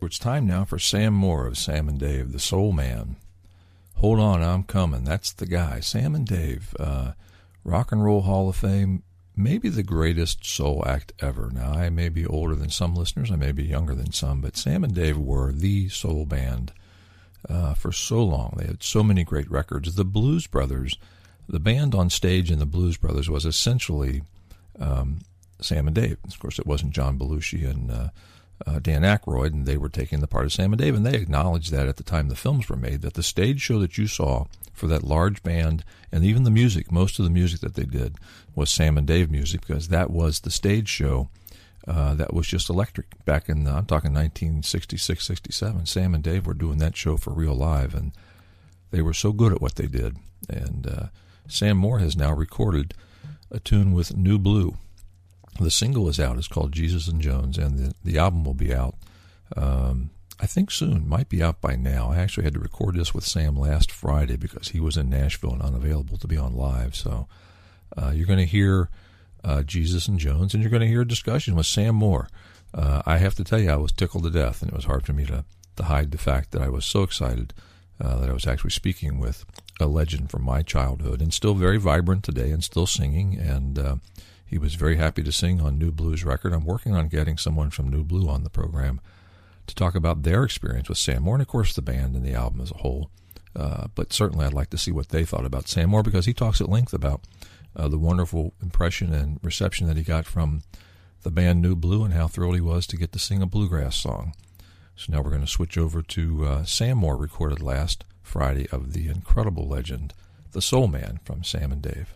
It's time now for Sam Moore of Sam and Dave, the Soul Man. Hold on, I'm coming. That's the guy. Sam and Dave, Rock and Roll Hall of Fame, maybe the greatest soul act ever. Now, I may be older than some listeners, I may be younger than some, but Sam and Dave were the soul band for so long. They had so many great records. The Blues Brothers, the band on stage in the Blues Brothers was essentially Sam and Dave. Of course, it wasn't John Belushi and Dan Aykroyd, and they were taking the part of Sam and Dave, and they acknowledged that at the time the films were made, that the stage show that you saw for that large band, and even the music, most of the music that they did was Sam and Dave music, because that was the stage show that was just electric. Back in, I'm talking 1966, 67, Sam and Dave were doing that show for real live, and they were so good at what they did. And Sam Moore has now recorded a tune with New Blue. The single is out. It's called Jesus and Jones, and the album will be out, I think soon. Might be out by now. I actually had to record this with Sam last Friday because he was in Nashville and unavailable to be on live. So you're going to hear Jesus and Jones, and you're going to hear a discussion with Sam Moore. I have to tell you, I was tickled to death, and it was hard for me to hide the fact that I was so excited that I was actually speaking with a legend from my childhood, and still very vibrant today, and still singing, and he was very happy to sing on New Blue's record. I'm working on getting someone from New Blue on the program to talk about their experience with Sam Moore, and of course the band and the album as a whole. But certainly I'd like to see what they thought about Sam Moore, because he talks at length about the wonderful impression and reception that he got from the band New Blue, and how thrilled he was to get to sing a bluegrass song. So now we're going to switch over to Sam Moore, recorded last Friday, of the incredible legend, the Soul Man, from Sam and Dave.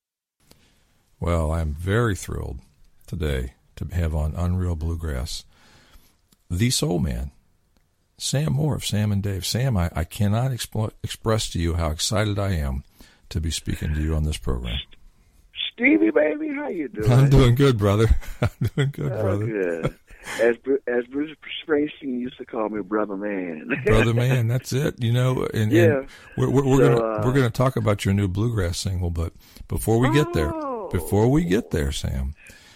Well, I'm very thrilled today to have on Unreal Bluegrass the Soul Man, Sam Moore of Sam and Dave. Sam, I cannot express to you how excited I am to be speaking to you on this program. Stevie, baby, how you doing? I'm doing good, brother. I'm doing good, brother. Good. As Bruce Springsteen used to call me, Brother Man. Brother Man, that's it. You know, and we're gonna talk about your new bluegrass single, but before we get there, Sam,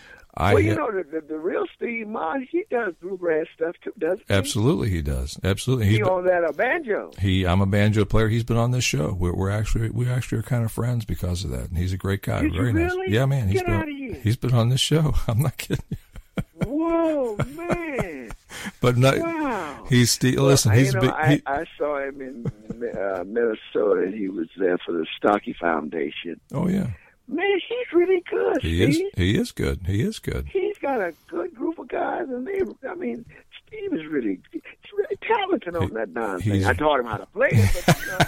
the real Steve Martin, he does bluegrass stuff too, doesn't he? Absolutely, he does. Absolutely, he on that banjo. I'm a banjo player. He's been on this show. We actually are kind of friends because of that, and he's a great guy. Did Very you nice. Really? Yeah, man. Get out of here. He's been on this show. I'm not kidding you. Whoa, man! But not. Wow. He's still. Listen, he's big. I saw him in Minnesota, and he was there for the Stocky Foundation. Oh yeah. Man, he's really good. He is good. He's got a good group of guys, and Steve is really talented on that darn thing. I taught him how to play it,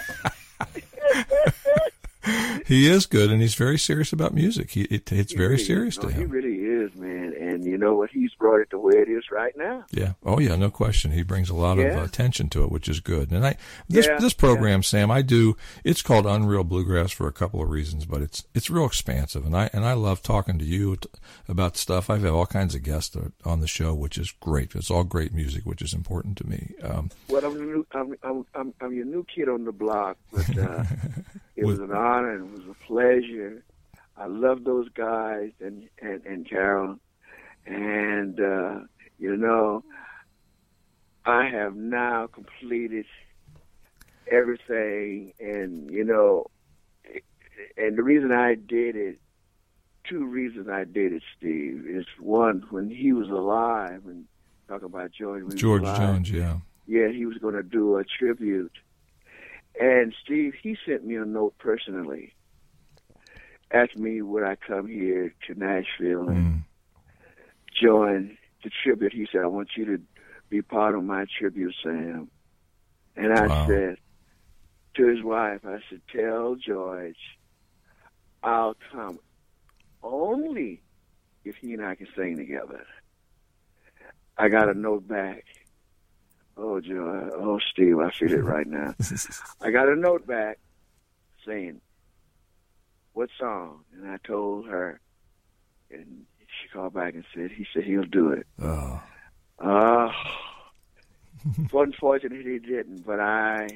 but he is good, and he's very serious about music. It's very serious to him. He really is, man. And you know what? He's brought it to where it is right now. Yeah. Oh, yeah. No question. He brings a lot of attention to it, which is good. And this program, Sam, it's called Unreal Bluegrass for a couple of reasons, but it's real expansive, and I love talking to you about stuff. I've had all kinds of guests on the show, which is great. It's all great music, which is important to me. Well, I'm your new kid on the block, but it was an honor and it was a pleasure. I love those guys and Carol, and I have now completed everything, and and the reason I did it, two reasons I did it, Steve, is one, when he was alive, and talk about George Jones, yeah. Yeah, he was going to do a tribute. And Steve, he sent me a note personally, asked me would I come here to Nashville and join the tribute. He said, I want you to be part of my tribute, Sam. And I said to his wife, I said, tell George I'll come only if he and I can sing together. I got a note back. Oh, Joe. Oh, Steve, I feel it right now. I got a note back saying, what song? And I told her, and she called back and said, he'll do it. Oh. Unfortunately, he didn't, but I,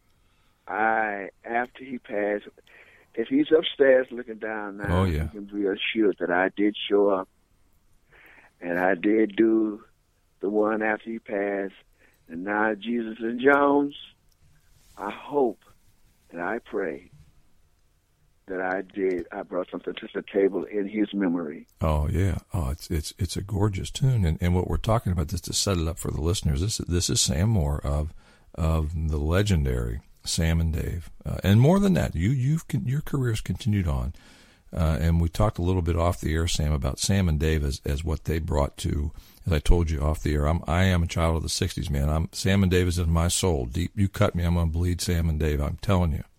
after he passed, if he's upstairs looking down now, you can be assured that I did show up, and I did do the one after he passed, And now Jesus and Jones, I hope and I pray that I brought something to the table in his memory. Oh yeah. Oh, it's a gorgeous tune, and what we're talking about, just to set it up for the listeners, this is Sam Moore of the legendary Sam and Dave, and more than that, your career's continued on, and we talked a little bit off the air, Sam, about Sam and Dave as what they brought to. As I told you off the air, I am a child of the '60s, man. Sam and Dave is in my soul. Deep, you cut me, I'm gonna bleed Sam and Dave. I'm telling you.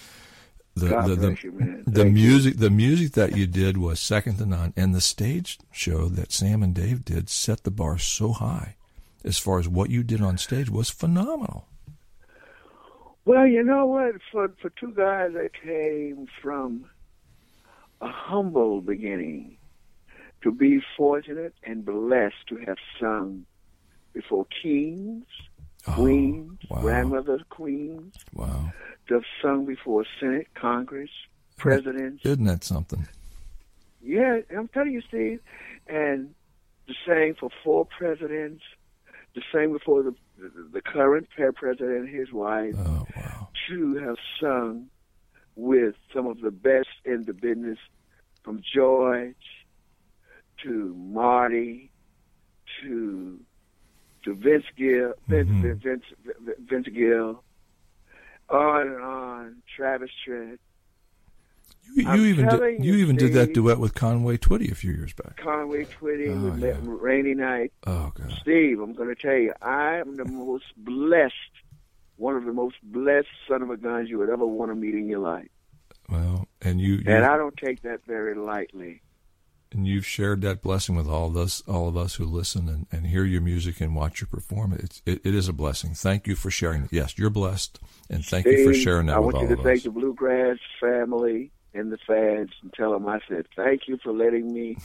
The music that you did was second to none, and the stage show that Sam and Dave did set the bar so high. As far as what you did on stage was phenomenal. Well, you know what? For two guys that came from a humble beginning, to be fortunate and blessed to have sung before kings, queens, wow. grandmothers, queens. Wow. To have sung before Senate, Congress, presidents. Isn't that something? Yeah, I'm telling you, Steve. And to sing for 4 presidents, to sing before the current president and his wife. Oh, wow. To have sung with some of the best in the business, from George to Marty to Vince Gill, Vince Gill, on and on, Travis Tritt. You even did that duet with Conway Twitty a few years back. Conway Twitty with Rainy Night. Oh, God. Steve, I'm going to tell you, I am the most blessed, one of the most blessed son of a guns you would ever want to meet in your life. Well, and I don't take that very lightly. And you've shared that blessing with all of us who listen and hear your music and watch you perform. It is a blessing. Thank you for sharing it. Yes, you're blessed, and thank you for sharing that with all of us. I want you to thank the Bluegrass family and the fans and tell them I said thank you for letting me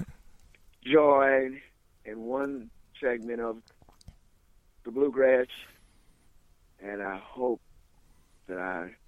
join in one segment of the Bluegrass, and I hope that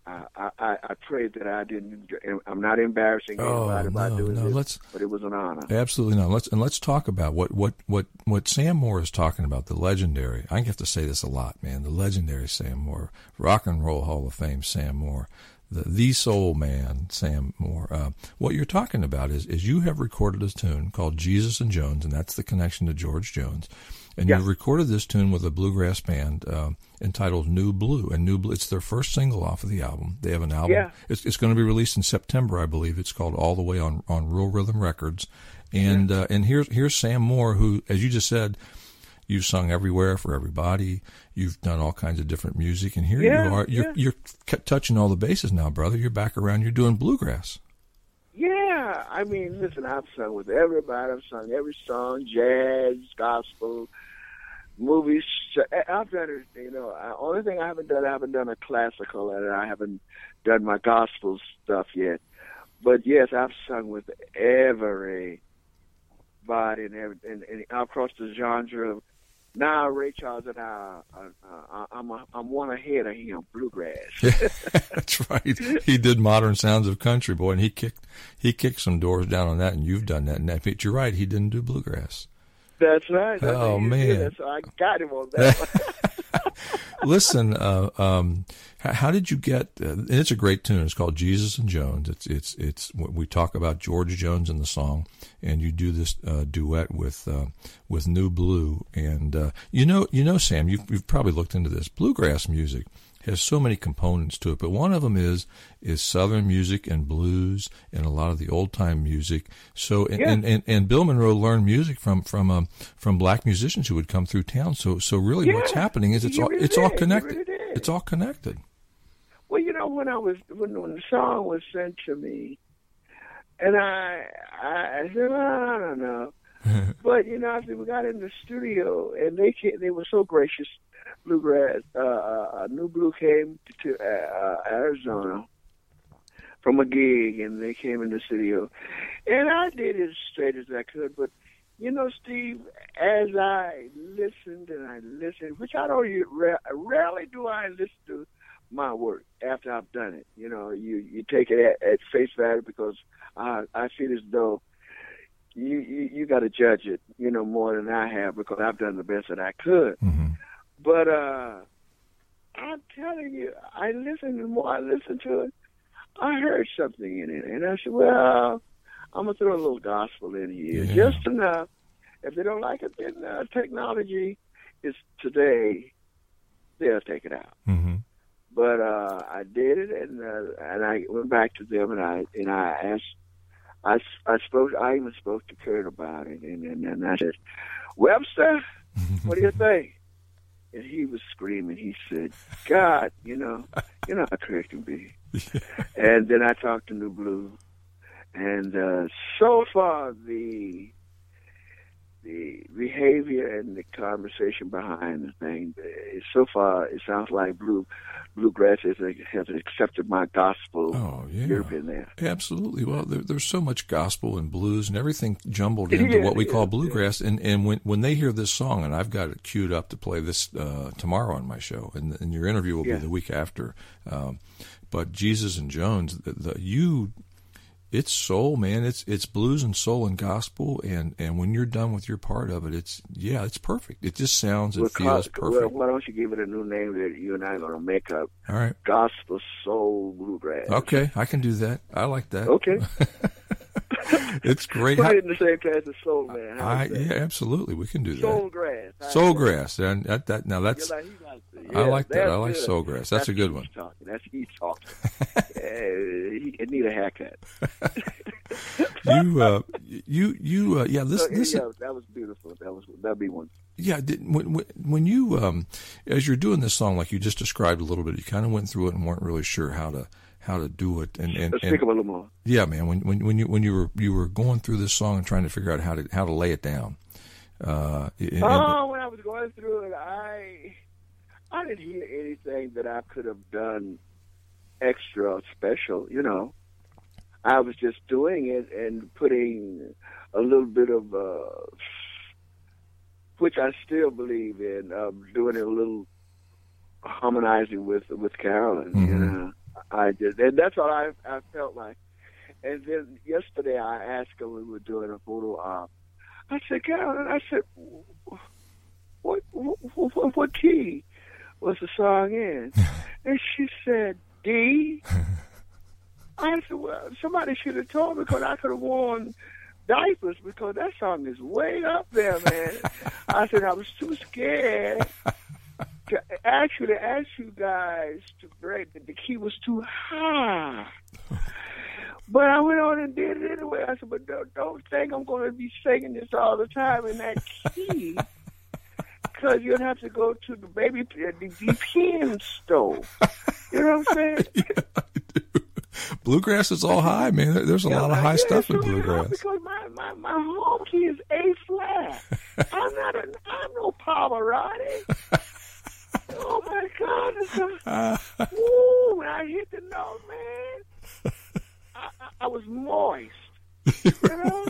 I pray that I'm not embarrassing anybody by doing this, but it was an honor. Absolutely not. Let's talk about what Sam Moore is talking about, the legendary. I have to say this a lot, man. The legendary Sam Moore, Rock and Roll Hall of Fame Sam Moore, the soul man Sam Moore. What you're talking about is you have recorded a tune called Jesus and Jones, and that's the connection to George Jones. And you've recorded this tune with a bluegrass band entitled New Blue. And New Blue, it's their first single off of the album. They have an album. Yeah. It's going to be released in September, I believe. It's called All the Way on Real Rhythm Records. And and here's Sam Moore, who, as you just said, you've sung everywhere for everybody. You've done all kinds of different music. And here you are. You're touching all the bases now, brother. You're back around. You're doing bluegrass. Yeah. I mean, listen, I've sung with everybody. I've sung every song, jazz, gospel, movies. I've done it, only thing I haven't done a classical, and I haven't done my gospel stuff yet. But yes, I've sung with everybody and across the genre. Now Ray Charles and I'm one ahead of him, bluegrass. That's right. He did Modern Sounds of Country, boy, and he kicked some doors down on that, and you've done that. And but you're right, he didn't do bluegrass. That's right. Oh, man. So I got him on that one. Listen, how did you get? And it's a great tune. It's called Jesus and Jones. It's we talk about George Jones in the song, and you do this duet with New Blue. And you know, Sam, you've probably looked into this. Bluegrass music has so many components to it, but one of them is Southern music and blues and a lot of the old time music. So and Bill Monroe learned music from black musicians who would come through town. So really, what's happening is it's all connected. It's all connected. Well, when the song was sent to me, and I said, well, I don't know, but after we got in the studio, and they were so gracious. Bluegrass, New Blue came to Arizona from a gig, and they came in the studio, and I did it as straight as I could. But Steve, as I listened, which I don't rarely do I listen to my work after I've done it. You take it at face value, because I feel as though you got to judge it, more than I have, because I've done the best that I could. Mm-hmm. But I'm telling you, I listened, the more I listened to it, I heard something in it. And I said, well, I'm going to throw a little gospel in here, just enough. If they don't like it, then technology is today, they'll take it out. Mm-hmm. But I did it, and I went back to them, and I asked, I even spoke to Kurt about it, and I said, Webster, what do you think? And he was screaming. He said, God, you know how Kurt can be. And then I talked to New Blue, and so far the behavior and the conversation behind the thing, so far it sounds like Bluegrass has accepted my gospel. Oh, yeah. You've been there. Absolutely. Well, there's so much gospel and blues and everything jumbled into what we call bluegrass. Yeah. And when they hear this song, and I've got it queued up to play this tomorrow on my show, and your interview will be the week after. But Jesus and Jones, it's soul, man. It's blues and soul and gospel, and when you're done with your part of it, it's perfect. It just sounds, feels perfect. Well, why don't you give it a new name that you and I are going to make up? All right. Gospel Soul Bluegrass. Okay, I can do that. I like that. Okay. It's great. Put it in the same class as Soul Man. Yeah, absolutely. We can do that. Soulgrass. Soulgrass. And now that's. I like that. I like good. Soulgrass. That's a good one. That's he's talking. He could need a haircut. That was beautiful. That'd be one. Yeah, when you as you're doing this song, like you just described a little bit, you kind of went through it and weren't really sure how to do it. And let's speak a little more. Yeah, man. When you were going through this song and trying to figure out how to lay it down. When I was going through it, I didn't hear anything that I could have done extra or special. I was just doing it and putting a little bit of, which I still believe in, doing it a little harmonizing with Carolyn. Mm-hmm. I did, and that's all I felt like. And then yesterday I asked her when we were doing a photo op. I said, Carolyn, what key was the song in? And she said, D. I said, well, somebody should have told me, because I could have worn diapers, because that song is way up there, man. I said, I was too scared to actually ask you guys to break it. The key was too high. But I went on and did it anyway. I said, but don't think I'm going to be singing this all the time in that key, because you'll have to go to the pen store. You know what I'm saying? Yeah, I do. Bluegrass is all high, man. There's a lot of high stuff in bluegrass. Because my home key is A flat. I'm no Pavarotti. Oh my God! Woo! When I hit the note, man, I was moist. You know?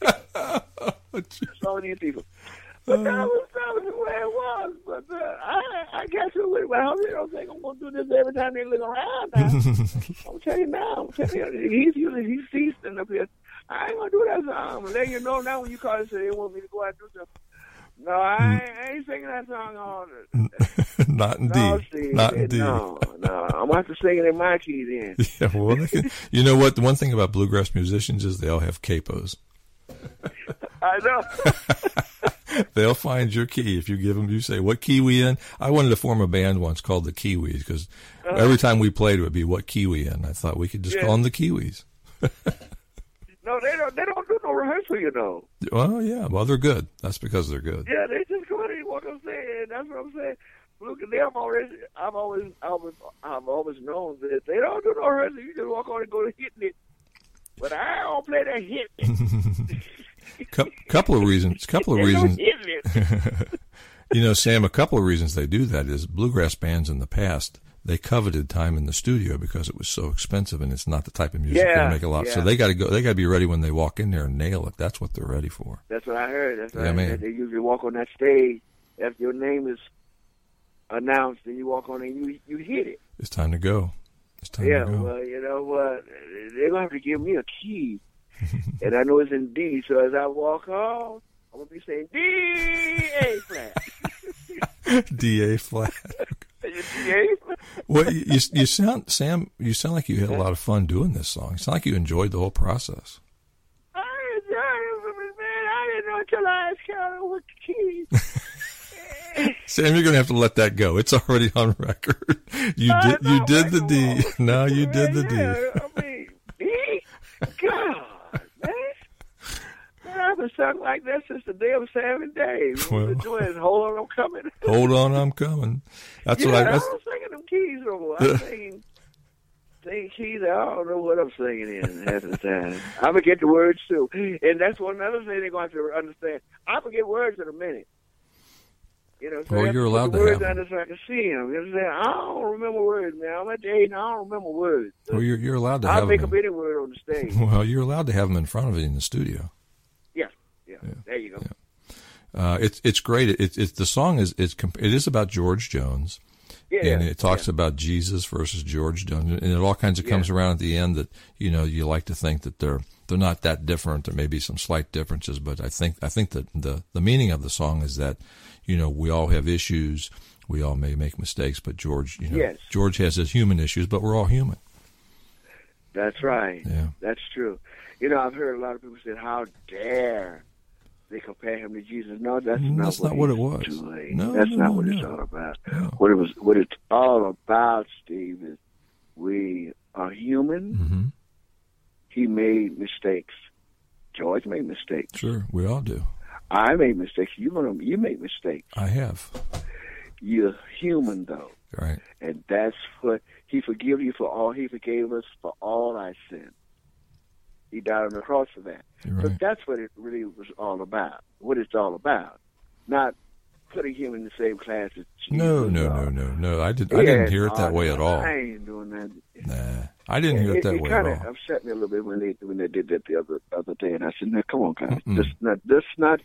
So many people. But that was the way it was. But I guess I hope they don't think I'm going to do this every time they look around now. I'm telling you now. He's feasting up here. I ain't going to do that song. I'm going to let you know now when you call and say they want me to go out and do something. No, I ain't singing that song on it. Not in D. Steve, not in D. No. I'm going to have to sing it in my key then. Yeah, well, you know what? The one thing about bluegrass musicians is they all have capos. I know. They'll find your key if you give them. You say, "What key we in?" I wanted to form a band once called the Kiwis, because every time we played it would be "What key we in?" I thought we could just call them the Kiwis. No, they don't do no rehearsal, you know. Well, yeah, well, they're good. That's because they're good. Yeah, they just come out and walk on stage. That's what I'm saying. Look at them already. I've always known that they don't do no rehearsal. You just walk on and go to hitting it. But I don't play that hit. Couple of reasons. You know, Sam, a couple of reasons they do that is bluegrass bands in the past, they coveted time in the studio because it was so expensive, and it's not the type of music they make a lot. Yeah. So they got to be ready when they walk in there and nail it. That's what they're ready for. That's what I heard. That's what I heard. They usually walk on that stage after your name is announced, and you walk on and you hit it. It's time to go. Yeah, well, you know what? They're going to have to give me a key. And I know it's in D, so as I walk home, I'm going to be saying D, A flat. D.A. flat. D.A. Well, you sound, Sam, you sound like you had a lot of fun doing this song. You sound like you enjoyed the whole process. I enjoyed it, man. I didn't know until I asked Carol what the keys. Sam, you're going to have to let that go. It's already on record. You did the D. No, you did the D. I mean, D? God, man. I've been sung like that since the day of Sam and Dave. Well, We've been doing Hold On, I'm Coming. Hold On, I'm Coming. That's what I don't sing them keys no more. I'm singing keys. I don't know what I'm singing in half the time. I forget the words, too. And that's one other thing they're going to have to understand. I forget words in a minute. You know, so well, you're allowed to have them. So I can see them. You know, I don't remember words, man. I'm at the age, I don't remember words. Well, you're allowed to have them. I'll make up any word on the stage. Well, you're allowed to have them in front of you in the studio. Yeah. There you go. Yeah. It's great. It's the song it is about George Jones. Yeah, and it talks about Jesus versus George Jones, and it all kinds of comes around at the end that you like to think that they're not that different. There may be some slight differences, but I think that the meaning of the song is that we all have issues, we all may make mistakes, but George George has his human issues, but we're all human. That's right. Yeah, that's true. I've heard a lot of people say, "How dare they compare him to Jesus?" No, that's not what it was. No, that's not what it's all about. No. What it's all about, Steve, is we are human. Mm-hmm. He made mistakes. George made mistakes. Sure, we all do. I made mistakes. You make mistakes. I have. You're human, though. Right. And that's what he forgave you for all. He forgave us for all our sins. He died on the cross for that. Right. So that's what it really was all about. What it's all about, not putting him in the same class as Jesus. No. I didn't hear it that way at all. I ain't doing that. Nah, I didn't hear it that way at all. It kind of upset me a little bit when they did that the other day, and I said, "No, come on, guys, let's not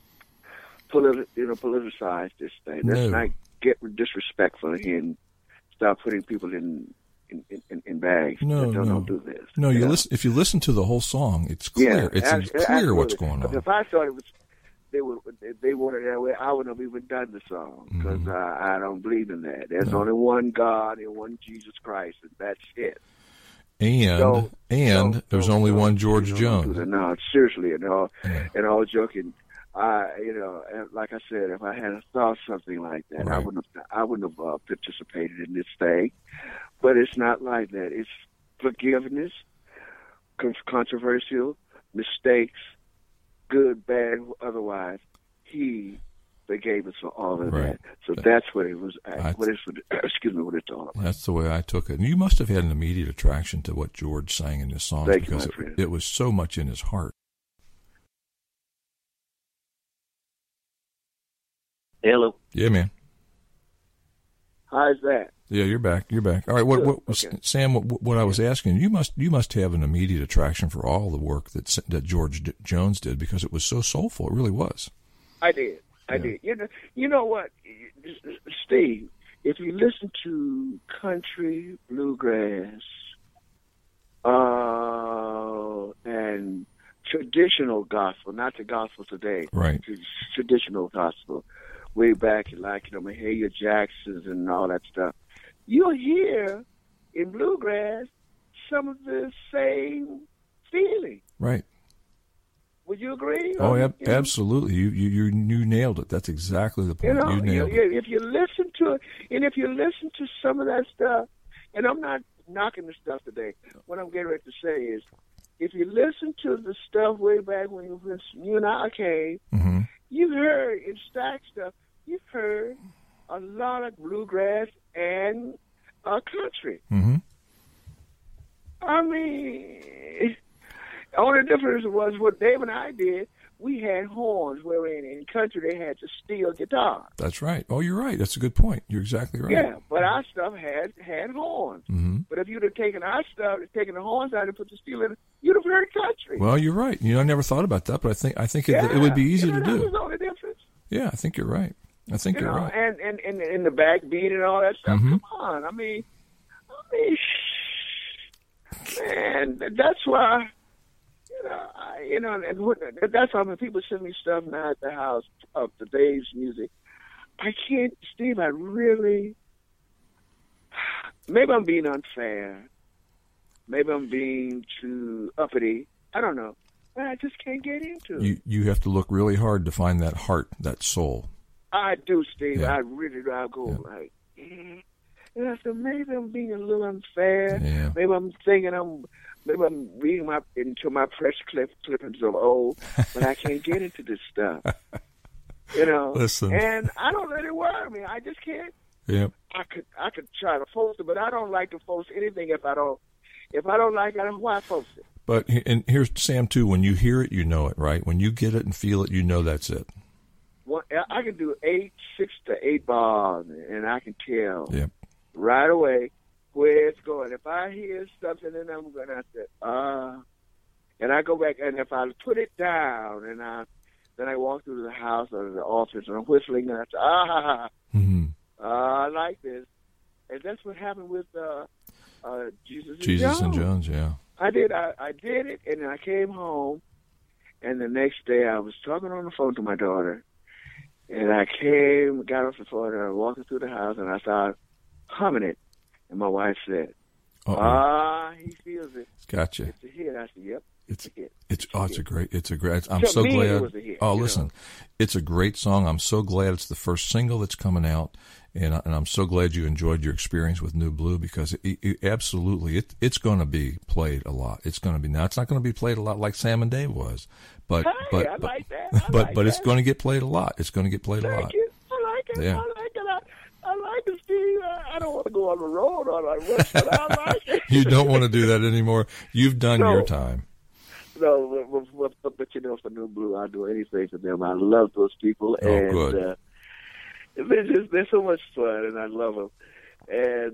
politicize this thing. Let's not get disrespectful and start putting people in bags. Don't do this." No, listen. If you listen to the whole song, it's clear. It's clear what's going on. If I thought it was they wanted it that way, I wouldn't have even done the song because I don't believe in that. There's only one God and one Jesus Christ, and that's it. And there's only one George Jones. No, seriously, and all joking. Like I said, if I had thought something like that, right, I wouldn't have participated in this thing. But it's not like that. It's forgiveness, controversial, mistakes, good, bad, otherwise. He forgave us for all of that. So that's what it was. What it's all about. That's the way I took it. And you must have had an immediate attraction to what George sang in his songs because it was so much in his heart. Hello. Yeah, man. How's that? Yeah, you're back. All right. Okay. Sam? What I was asking, you must have an immediate attraction for all the work that George Jones did because it was so soulful. It really was. I did. You know what, Steve? If you listen to country, bluegrass, and traditional gospel, not the gospel today, right? Traditional gospel, way back like Mahalia Jackson's and all that stuff. You'll hear in bluegrass some of the same feeling. Right. Would you agree? Oh, absolutely. You nailed it. That's exactly the point. You nailed it. If you listen to it, and if you listen to some of that stuff, and I'm not knocking the stuff today. What I'm getting ready to say is, if you listen to the stuff way back when you and I came, mm-hmm, you heard in Stack stuff. You've heard a lot of bluegrass and country. Mm-hmm. I mean, the only difference was what Dave and I did. We had horns, where in country they had the steel guitar. That's right. Oh, you're right. That's a good point. You're exactly right. Yeah, but our stuff had horns. Mm-hmm. But if you'd have taken our stuff, taken the horns out and put the steel in it, you'd have heard country. Well, you're right. I never thought about that, but I think it would be easy to do. That was the only difference. Yeah, I think you're right. You're right. And the backbeat and all that stuff. Mm-hmm. Come on. I mean, man, that's why. And that's why when people send me stuff now at the house of today's music, I can't, Steve, I really, maybe I'm being unfair. Maybe I'm being too uppity. I don't know. But I just can't get into it. You have to look really hard to find that heart, that soul. I do, Steve. Yeah. I really do. I go like, and I said, maybe I'm being a little unfair. Yeah. Maybe I'm thinking maybe I'm reading into my press clippings of old, but I can't get into this stuff. You know. Listen. And I don't let it worry me. I just can't. Yep. I could try to post it, but I don't like to post anything if I don't like it. I don't why post it. But and here's Sam too. When you hear it, you know it, right? When you get it and feel it, you know that's it. Well, I can do 6 to 8 bars, and I can tell right away where it's going. If I hear something, then I'm gonna say, and I go back, and if I put it down, and then I walk through the house or the office, and I'm whistling, and I say, I like this, and that's what happened with Jesus and Jones, yeah. I did it, and then I came home, and the next day I was talking on the phone to my daughter, and I got off the phone, and I was walking through the house, and I started humming it, and my wife said, he feels it. Gotcha. It's a hit. I said, yep. It's a great. I'm to so me, glad. It was a hit, listen, it's a great song. I'm so glad it's the first single that's coming out, and I'm so glad you enjoyed your experience with New Blue because absolutely it's going to be played a lot. It's going to be now. It's not going to be played a lot like Sam and Dave was, but I like that. It's going to get played a lot. It's going to get played a lot. Thank you. I like it. Yeah. I like it, Steve. I don't want to go on the road or like but I like it. You don't want to do that anymore. You've done your time. No, but you know, for New Blue, I'll do anything for them. I love those people, good. They're so much fun, and I love them. And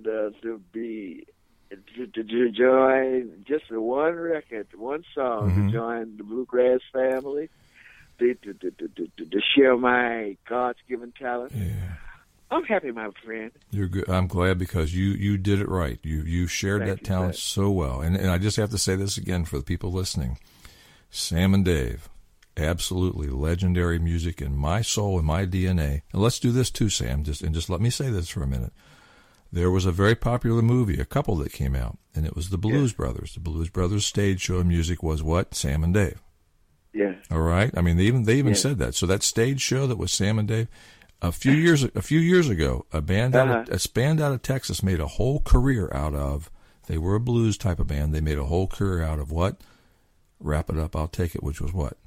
to join just the one record, one song, to join the Bluegrass family, to share my God's-given talent. Yeah. I'm happy, my friend. You're good. I'm glad because you did it right. You shared that talent so well. And I just have to say this again for the people listening. Sam and Dave, absolutely legendary music in my soul and my DNA. And let's do this too, Sam. Just let me say this for a minute. There was a very popular movie, a couple that came out, and it was the Blues Brothers. The Blues Brothers stage show music was what? Sam and Dave. Yeah. All right. I mean, they even said that. So that stage show that was Sam and Dave. A few years ago, a band out of Texas made a whole career out of. They were a blues type of band. They made a whole career out of what? Wrap It Up, I'll Take It, which was what?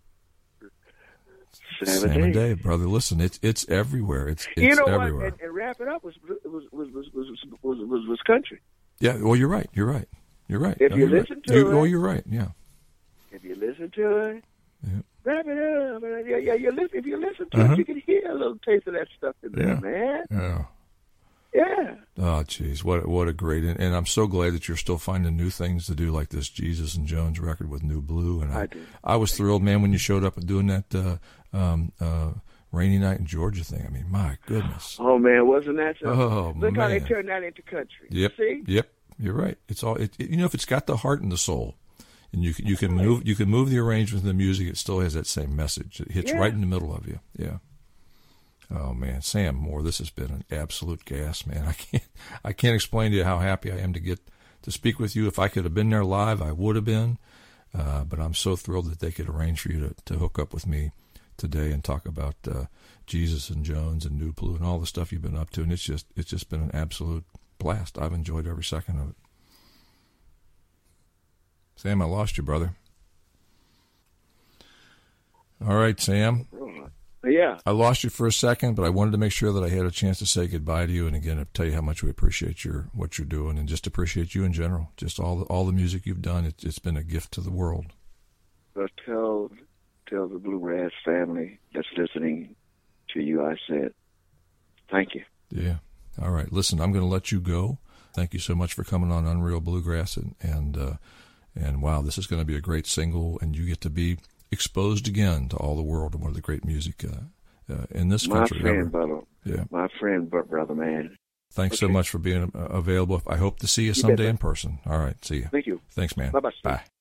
Sam and Dave, brother. Listen, it's everywhere. It's everywhere. What? And Wrap It Up was country. Yeah. Well, you're right. If you listen to it. Oh, you're right. Yeah. If you listen to it. Yeah. Wrap it up. Yeah. If you listen to it, you can hear a little taste of that stuff in there, man. Yeah. Yeah. Oh, geez, what a great, and I'm so glad that you're still finding new things to do, like this Jesus and Jones record with New Blue. And I was thrilled, man, when you showed up and doing that Rainy Night in Georgia thing. I mean, my goodness. Oh man, wasn't that something? Oh Look man, how they turned that into country. Yep. See? Yep. You're right. It's all. If it's got the heart and the soul. And you can move the arrangement of the music. It still has that same message. It hits right in the middle of you. Yeah. Oh man, Sam Moore, this has been an absolute gas, man. I can't explain to you how happy I am to get to speak with you. If I could have been there live, I would have been. But I'm so thrilled that they could arrange for you to hook up with me today and talk about Jesus and Jones and New Blue and all the stuff you've been up to. And it's just been an absolute blast. I've enjoyed every second of it. Sam, I lost you, brother. All right, Sam. Yeah. I lost you for a second, but I wanted to make sure that I had a chance to say goodbye to you, and again, to tell you how much we appreciate what you're doing, and just appreciate you in general. Just all the music you've done. It's been a gift to the world. Well, tell the Bluegrass family that's listening to you, I said, thank you. Yeah. All right. Listen, I'm going to let you go. Thank you so much for coming on Unreal Bluegrass, and wow, this is going to be a great single, and you get to be exposed again to all the world and one of the great music in this country. My friend, brother. Yeah. My friend, brother, man. Thanks so much for being available. I hope to see you someday in person. All right. See you. Thank you. Thanks, man. Bye-bye. Bye.